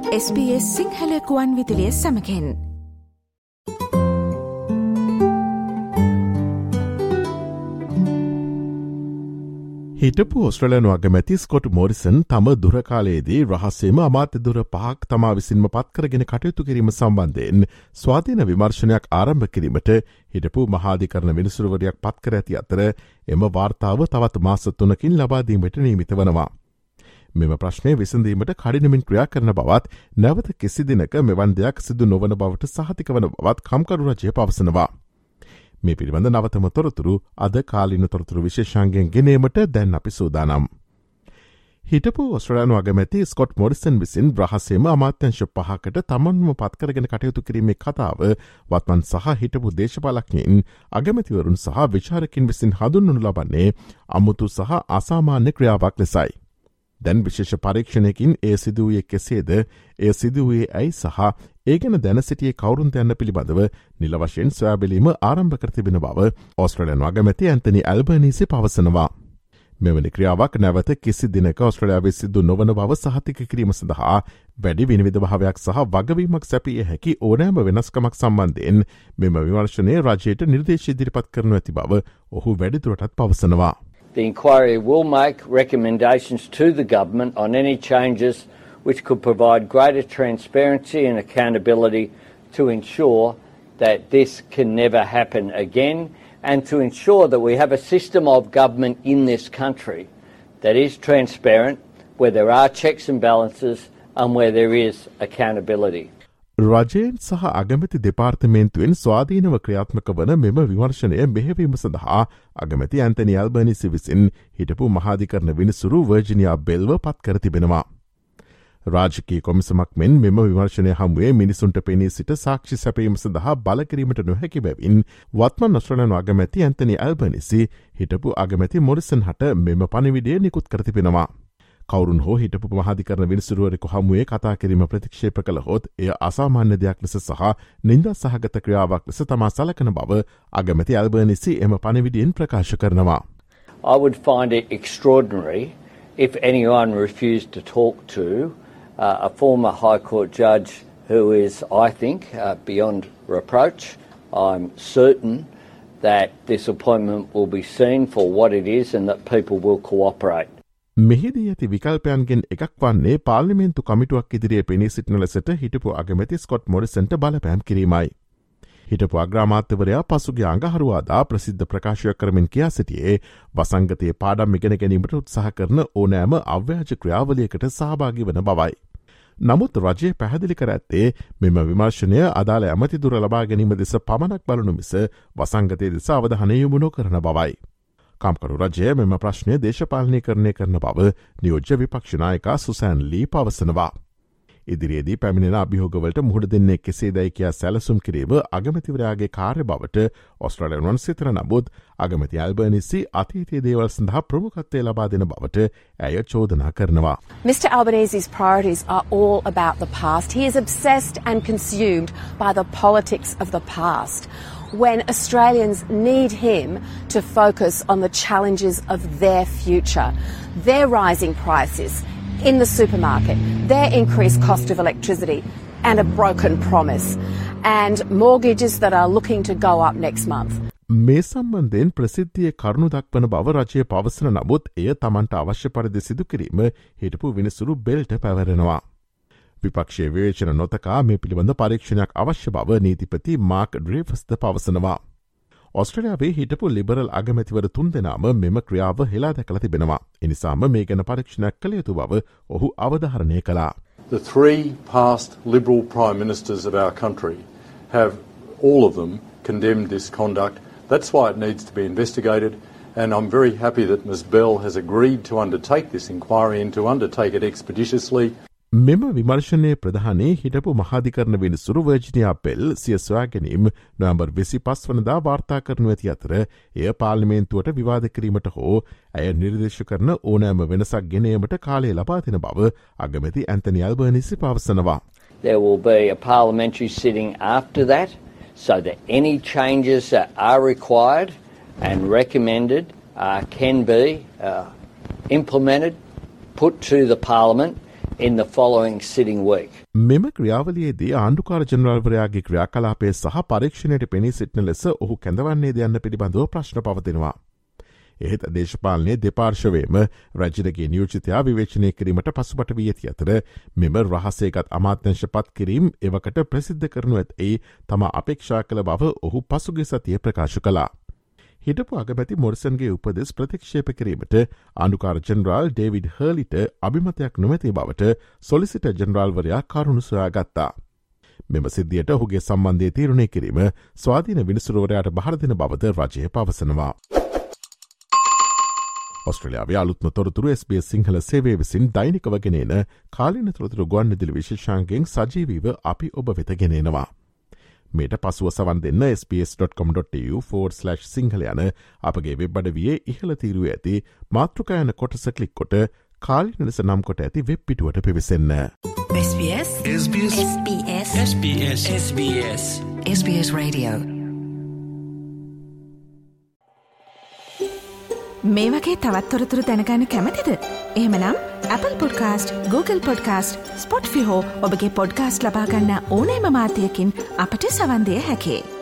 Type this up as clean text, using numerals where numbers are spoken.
SBS සිංහලකුවන් විදිලිය සමකෙන් හිටපු ඔස්ට්‍රේලියානු අගමැති Scott Morrison තම දුරකාලයේදී රහස්සේම අමාත්‍ය දුර 5ක් තමා විසින්ම පත්කරගෙන කටයුතු කිරීම සම්බන්ධයෙන් ස්වාධීන විමර්ශනයක් ආරම්භ කිරීමට හිටපු මහාධිකරණ විනිසුරුවරයක් පත්කර ඇති අතර එම වාර්තාව තවත් මාස 3කින් ලබා දීමට නියමිත වනවා. මෙම ප්‍රශ්නය විසඳීමට කඩිනමින් ක්‍රියා කරන බවත් නැවත කිසි දිනක මෙවන් දෙයක් සිදු නොවන බවට සහතික වන බවත් කම්කරු රජය පවසනවා. මේ පිළිබඳ නවතම තොරතුරු අද කාලින තොරතුරු විශේෂාංගයෙන් ගෙනීමට දැන් අපි සූදානම්. හිටපු ඔස්ට්‍රේලියානු අගමැති ස්කොට් මොරිසන් විසින් රහසේම අමාත්‍යංශ 5කට තමන්ම පත්කරගෙන කටයුතු කිරීමේ කතාව වත්මන් සහ හිටපු දේශපාලඥයින් අගමැතිවරුන් සහ විචාරකින් විසින් හඳුන්වනු ලබන්නේ අමුතු සහ අසාමාන්‍ය ක්‍රියාවක් ලෙසයි. දැන් විශේෂ පරීක්ෂණයකින් ඒ සිදුවයේ කෙසේද ඒ සිදුවයේ ඇයි සහ ඒ ගැන දැන සිටියේ කවුරුන්ද යන්න පිළිබඳව නිල වශයෙන් සොයා බැලීම ආරම්භ කර තිබෙන බව ඕස්ට්‍රේලියානු අගමැති ඇන්තනි ඇල්බනීසි පවසනවා. මෙවැනි ක්‍රියාවක් නැවත කිසි දිනක ඕස්ට්‍රේලියාවේ සිදු නොවන බව සහතික කිරීම සඳහා වැඩි විනිවිද භාවයක් සහ වගවීමක් සැපිය හැකි ඕනෑම වෙනස්කමක් සම්බන්ධයෙන් මෙම විමර්ශනයේ රජයට නිර්දේශ ඉදිරිපත් කරනු ඇති බව ඔහු වැඩිදුරටත් පවසනවා. The inquiry will make recommendations to the government on any changes which could provide greater transparency and accountability to ensure that this can never happen again and to ensure that we have a system of government in this country that is transparent, where there are checks and balances and where there is accountability. රජයෙන් සහ අගමැති දෙපාර්තමේන්තුවෙන් ස්වාධීනව ක්‍රියාත්මක වන මෙම විමර්ශනය මෙහෙවීම සඳහා අගමැති Anthony Albanese විසින් හිටපු මහාධිකරණ විනිසුරු වර්ජිනියා බෙල්ව පත් කර තිබෙනවා. රාජකීය කොමිසමක් මෙන් මෙම විමර්ශනය හමුවේ මිනිසුන්ට පෙනී සිට සාක්ෂි සැපීම සඳහා බලකිරීමට නොහැකි බැවින් වත්මන් ඔස්ට්‍රේලියානු අගමැති ඇන්තනි ඇල්බනීසි හිටපු අගමැති මොරිසන් හට මෙම පණිවිඩය නිකුත් කර තිබෙනවා. කවුරුන් හෝ හිටපු මහාධිකරණ විනිසුරුවරෙකු හමුවේ කතා කිරීම ප්‍රතික්ෂේප කළහොත් එය අසාමාන්‍ය දෙයක් ලෙස සහ නින්දා සහගත ක්‍රියාවක් ලෙස තමා සලකන බව අගමැති ඇල්බනීසි එම පණිවිඩයෙන් ප්‍රකාශ කරනවා. I would find it extraordinary if anyone refused to talk to a former High Court judge who is, I think, beyond reproach. I'm certain that this appointment will be seen for what it is and that people will cooperate. මෙහිදී ඇති විකල්පයන්ගෙන් එකක් වන්නේ පාර්ලිමේන්තු කමිටුවක් ඉදිරියේ පෙනී සිටින ලෙසට හිටපු අගමැති ස්කොට් මොරිසන්ට බලපෑම් කිරීමයි. හිටපු අග්‍රාමාත්‍යවරයා පසුගිය අඟහරුවාදා ප්‍රසිද්ධ ප්‍රකාශයක් කරමින් කියා සිටියේ වසංගතයේ පාඩම් ඉගෙන ගැනීමට උත්සාහ කරන ඕනෑම අව්‍යාජ ක්‍රියාවලියකට සහභාගී වන බවයි. නමුත් රජය පැහැදිලි කර ඇත්තේ මෙම විමර්ශනය අදාළ ඇමතිදුර ලබා ගැනීම දෙස පමණක් බලනු මිස වසංගතයේ දෙස අවධානය යොමු නොකරන බවයි. කම්කරු රජය මෙම ප්‍රශ්නය දේශපාලනය කරණය කරන බව නියෝජ්‍ය විපක්ෂනායකා සුසෑන් ලී පවසනවා. ඉදිරියේදී පැමිණෙන අභියෝගවලට මුහුණ දෙන්නේ කෙසේදයි කියා සැලසුම් කිරීම අගමැතිවරයාගේ කාර්ය බවට ඔස්ට්‍රේලියානුවන් සිතන නමුත් අගමැති ඇල්බනීසි අතීතයේ දේවල් සඳහා ප්‍රමුඛත්වය ලබා දෙන බවට ඇය චෝදනා කරනවා. Mr Albanese's priorities are all about the past. He is obsessed and consumed by the politics of the past. When Australians need him to focus on the challenges of their future, their rising prices in the supermarket, their increased cost of electricity and a broken promise, and mortgages that are looking to go up next month. මේ සම්බන්ධයෙන් ප්‍රසිද්ධියේ කරුණු දක්වන බව රජය පවසන නමුත් එය තමන්ට අවශ්‍ය පරිදි සිදු කිරීම හිටපු විනිසුරු බෙල්ට පැවරෙනවා. විපක්ෂයේ විවේචන නොතකා මේ පිළිබඳ පරීක්ෂණයක් අවශ්‍ය බව නීතිපති මාක් ඩ්‍රේෆස්ද පවසනවා. ඔස්ට්‍රේලියාවේ හිටපු ලිබරල් අගමැතිවර 3 දෙනාම මෙම ක්‍රියාව හෙලා දැකලා තිබෙනවා. එනිසාම මේ ගැන පරීක්ෂණයක් කළ යුතු බව ඔහු අවධාරණය කළා. The 3 past Liberal Prime Ministers of our country have all of them condemned this conduct. That's why it needs to be investigated, and I'm very happy that Ms Bell has agreed to undertake this inquiry and to undertake it expeditiously. මෙම විමර්ශනයේ ප්‍රධානී හිටපු මහාධිකරණ විනිසුරු වර්ජිනියා bell සිය සොයා ගැනීම නොවැම්බර් 25 වනදා වාර්තා කරනු ඇති අතර එය පාර්ලිමේන්තුවට විවාද කිරීමට හෝ ඇය නිර්දේශ කරන ඕනෑම වෙනසක් ගෙන ඒමට කාලය ලබා දෙන බව අගමැති ඇන්තනි ඇල්බනීසි පවසනවා. There will be a parliamentary sitting after that so that any changes that are required and recommended can be implemented, put to the parliament in the following sitting week. මෙම ක්‍රියාවලියේදී ආණ්ඩුකාර ජනරාල්වරයාගේ ක්‍රියාකලාපයේ සහ පරීක්ෂණයට පෙනී සිටින ලෙස ඔහු කැඳවන්නේද යන්න පිළිබඳව ප්‍රශ්න පවතිනවා. එහෙත් දේශපාලනයේ දෙපාර්ශවයේම රජයේ නියෝජිතයා විවේචනය කිරීමට පසුබට වී ඇති අතර මෙම රහසේගත් අමාත්‍යංශ පත් කිරීම එවකට ප්‍රසිද්ධ කරනු ඇතැයි තම අපේක්ෂා කළ බව ඔහු පසුගිය සතියේ ප්‍රකාශ කළා. හිටපු අගමැති මොරිසන්ගේ උපදෙස් ප්‍රතික්ෂේප කිරීමට ආණ්ඩුකාර ජනරාල් ඩේවිඩ් හර්ලිට අභිමතයක් නොමැති බවට සොලිසිටර් ජනරාල්වරයා කරුණු සොයාගත්තා. මෙම සිද්ධියට ඔහුගේ සම්බන්ධය තීරණය කිරීම ස්වාධීන විනිසුරුවරයාට බහර දෙන බවද රජය පවසනවා. ඔස්ට්‍රේලියාවේ අලුත්ම තොරතුරු SBS සිංහල සේවය විසින් දෛනිකව ගෙනෙන කාලීන තොරතුරු ගුවන්විදුලි විශේෂාංගයෙන් සජීවීව අපි ඔබ වෙත ගෙනෙනවා. මේට පසුව සවන් දෙන්න sbs.com.tu/සිංහල යන අපගේ වෙබ් අඩවියේ ඉහළ තීරුවේ ඇති මාතෘකා යන කොටස ක්ලික් කොට කාලීන ලෙස නම් කොට ඇති වෙබ් පිටුවට පිවිසෙන්න. SBS SBS SBS SBS SBS SBS Radio මේ වගේ තවත් තොරතුරු දැනගන්න කැමතිද? එහෙමනම් Apple Podcast, Google Podcast, Spotify හෝ ඔබගේ පොඩ්කාස්ට් ලබා ගන්න ඕනෑම මාධ්‍යයකින් අපට සවන් දෙන්න හැකියි.